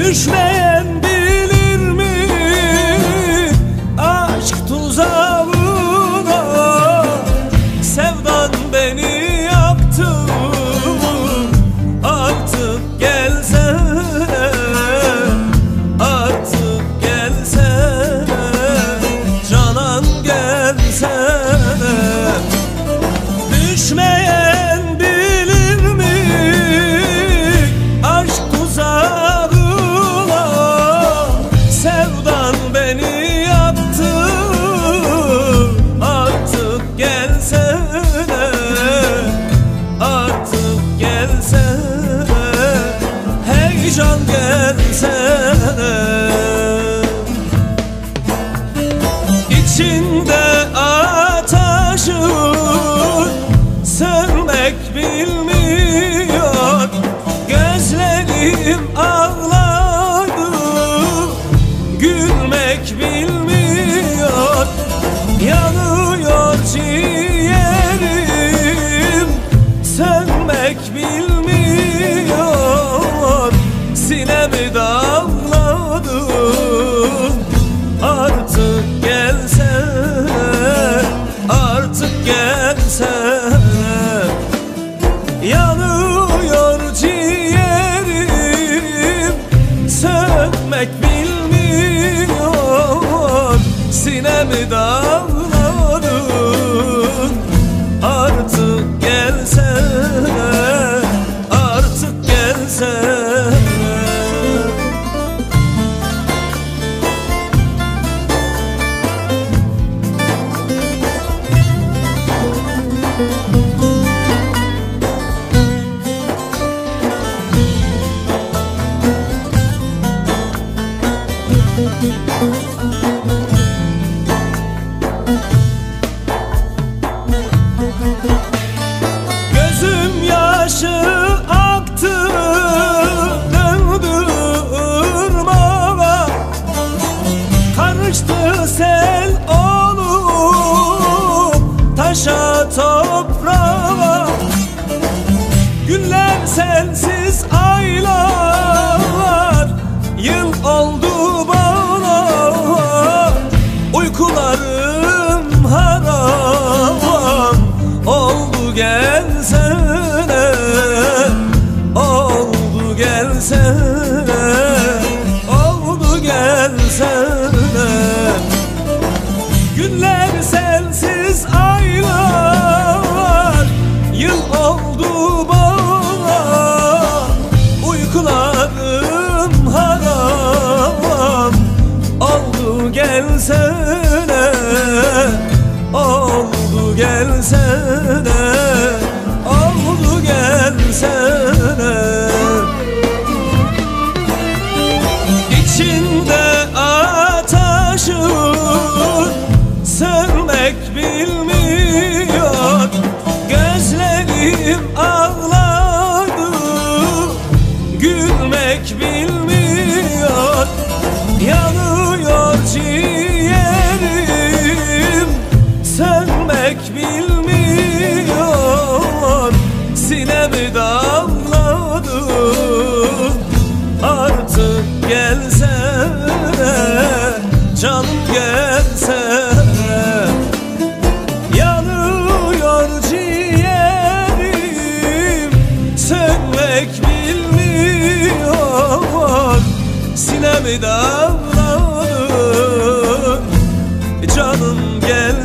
Düşmeyen bilir mi aşk tuzağına? Sevdan beni yaktı, artık gelsene, artık gelsene, canan gelsene. Düşmeyen bilir mi aşk tuzağına? Sevdan beni yaktı, artık gelsene, artık gelsene, heyecan gelsene. İçinde ateşin sönmek bilmiyor, gözlerim ağladı, gülmek bilmiyor. Yanıyor ciğerim, sönmek bilmiyor. Sinemi dağladın, artık gelsene, artık gelsene. Yanıyor ciğerim, sönmek bilmiyor. Sinemi dağladın, artık gelsene, artık gelsene. Gözüm yaşı aktı, döndü ırmağa, karıştı sel olup taşa toprağa. Günler sensiz aylar, yıl oldu bana, uykularım haram oldu. Gelsene, oldu gelsene, oldu gelsene. Günler sensiz aylar, yıl oldu bana, uykularım haram oldu. Gelsene, oldu gelsene, oldu gelsene. İçinde ateşin sönmek bilmiyor, gözlerim ağladı, gülmek bilmiyor. Yanıyor ciğerim, sönmek bilmiyor. Sinemi dağladın, artık gelsene, canım gelsene. Yanıyor ciğerim, sönmek bilmiyor. Sinemi dağladın, canım gelsene.